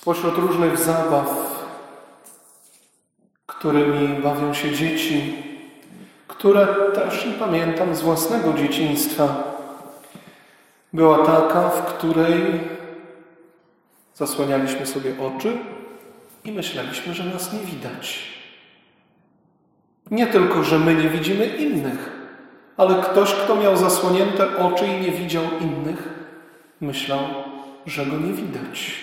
Spośród różnych zabaw, którymi bawią się dzieci, które też pamiętam z własnego dzieciństwa, była taka, w której zasłanialiśmy sobie oczy i myśleliśmy, że nas nie widać. Nie tylko, że my nie widzimy innych, ale ktoś, kto miał zasłonięte oczy i nie widział innych, myślał, że go nie widać.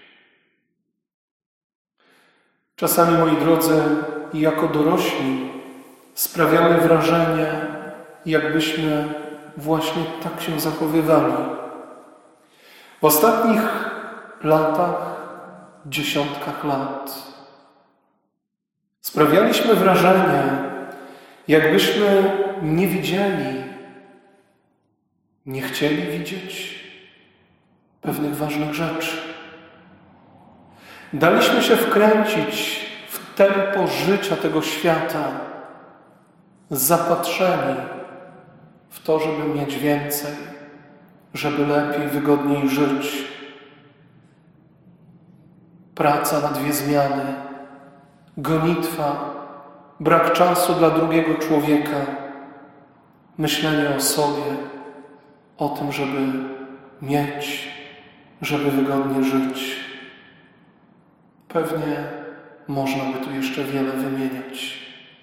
Czasami, moi drodzy, jako dorośli sprawiamy wrażenie, jakbyśmy właśnie tak się zachowywali. W ostatnich latach, dziesiątkach lat sprawialiśmy wrażenie, jakbyśmy nie widzieli, nie chcieli widzieć pewnych ważnych rzeczy. Daliśmy się wkręcić w tempo życia tego świata, zapatrzeni w to, żeby mieć więcej, żeby lepiej, wygodniej żyć. Praca na 2 zmiany, gonitwa, brak czasu dla drugiego człowieka, myślenie o sobie, o tym, żeby mieć, żeby wygodnie żyć. Pewnie można by tu jeszcze wiele wymieniać.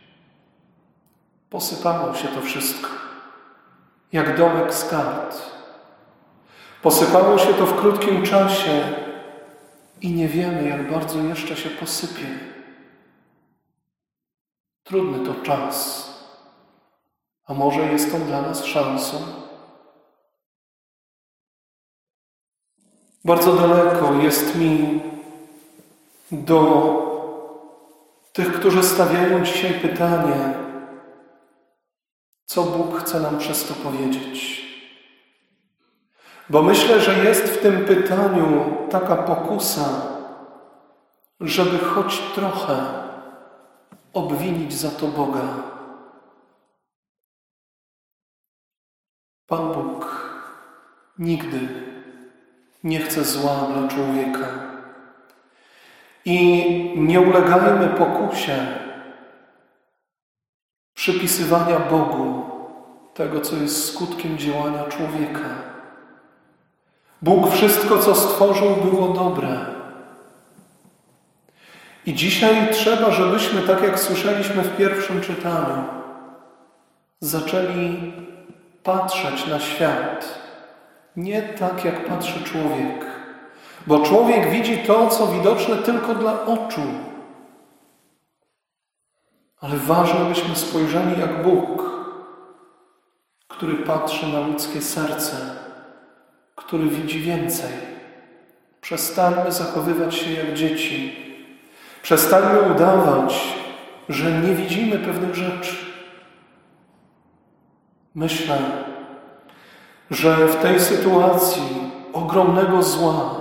Posypało się to wszystko, jak domek z kart. Posypało się to w krótkim czasie i nie wiemy, jak bardzo jeszcze się posypie. Trudny to czas, a może jest on dla nas szansą? Bardzo daleko jest mi do tych, którzy stawiają dzisiaj pytanie, co Bóg chce nam przez to powiedzieć. Bo myślę, że jest w tym pytaniu taka pokusa, żeby choć trochę obwinić za to Boga. Pan Bóg nigdy nie chce zła dla człowieka. I nie ulegajmy pokusie przypisywania Bogu tego, co jest skutkiem działania człowieka. Bóg wszystko, co stworzył, było dobre. I dzisiaj trzeba, żebyśmy, tak jak słyszeliśmy w pierwszym czytaniu, zaczęli patrzeć na świat nie tak, jak patrzy człowiek. Bo człowiek widzi to, co widoczne tylko dla oczu. Ale ważne, byśmy spojrzeli jak Bóg, który patrzy na ludzkie serce, który widzi więcej. Przestańmy zachowywać się jak dzieci. Przestańmy udawać, że nie widzimy pewnych rzeczy. Myślę, że w tej sytuacji ogromnego zła,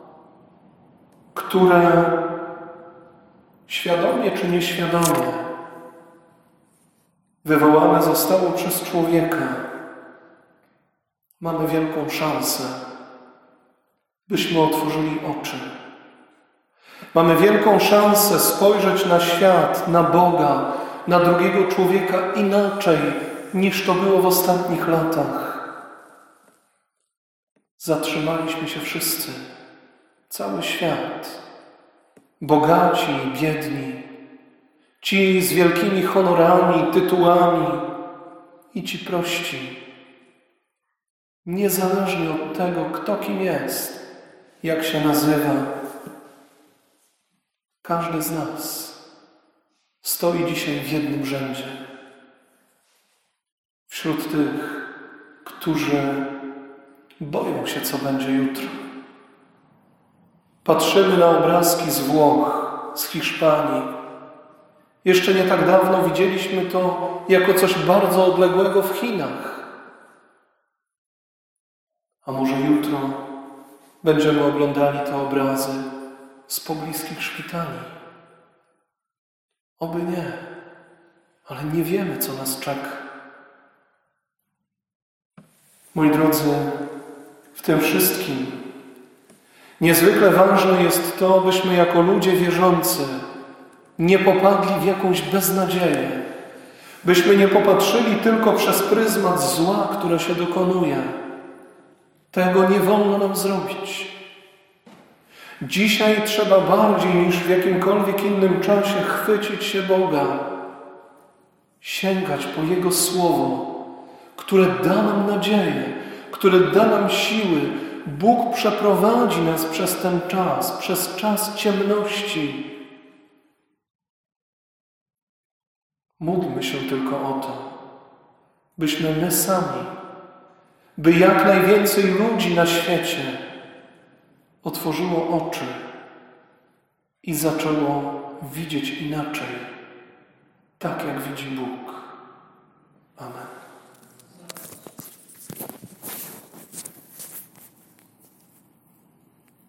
które świadomie czy nieświadomie wywołane zostało przez człowieka, mamy wielką szansę, byśmy otworzyli oczy. Mamy wielką szansę spojrzeć na świat, na Boga, na drugiego człowieka inaczej, niż to było w ostatnich latach. Zatrzymaliśmy się wszyscy, cały świat, bogaci i biedni, ci z wielkimi honorami, tytułami i ci prości. Niezależnie od tego, kto kim jest, jak się nazywa, każdy z nas stoi dzisiaj w jednym rzędzie. Wśród tych, którzy boją się, co będzie jutro. Patrzymy na obrazki z Włoch, z Hiszpanii. Jeszcze nie tak dawno widzieliśmy to jako coś bardzo odległego w Chinach. A może jutro będziemy oglądali te obrazy z pobliskich szpitali. Oby nie, ale nie wiemy, co nas czeka. Moi drodzy, w tym wszystkim Niezwykle ważne jest to, byśmy jako ludzie wierzący nie popadli w jakąś beznadzieję, byśmy nie popatrzyli tylko przez pryzmat zła, które się dokonuje. Tego nie wolno nam zrobić. Dzisiaj trzeba bardziej niż w jakimkolwiek innym czasie chwycić się Boga, sięgać po Jego Słowo, które da nam nadzieję, które da nam siły. Bóg przeprowadzi nas przez ten czas, przez czas ciemności. Módlmy się tylko o to, byśmy my sami, by jak najwięcej ludzi na świecie otworzyło oczy i zaczęło widzieć inaczej, tak jak widzi Bóg. Amen.